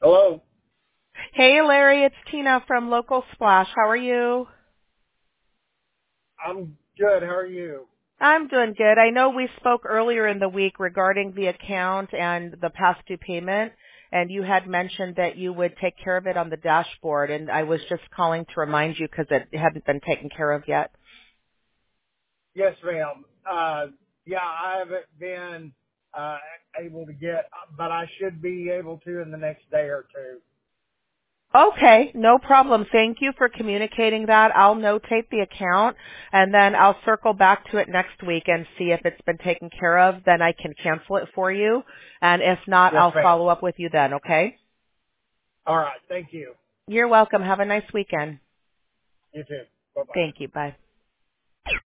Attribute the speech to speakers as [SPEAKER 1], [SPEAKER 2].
[SPEAKER 1] Hello.
[SPEAKER 2] Hey, Larry, it's Tina from Local Splash. How are you?
[SPEAKER 1] I'm good. How are you?
[SPEAKER 2] I'm doing good. I know we spoke earlier in the week regarding the account and the past due payment, and you had mentioned that you would take care of it on the dashboard, and I was just calling to remind you because it hadn't been taken care of yet.
[SPEAKER 1] Yes, ma'am. Yeah, I haven't been able to get, but I should be able to in the next day or two.
[SPEAKER 2] Okay, no problem. Thank you for communicating that. I'll notate the account and then I'll circle back to it next week and see if it's been taken care of. Then I can cancel it for you. And if not,
[SPEAKER 1] Yes,
[SPEAKER 2] I'll
[SPEAKER 1] ma'am.
[SPEAKER 2] follow up with you then, okay?
[SPEAKER 1] All right. Thank you.
[SPEAKER 2] You're welcome. Have a nice weekend.
[SPEAKER 1] You too. Bye bye.
[SPEAKER 2] Thank you. Bye.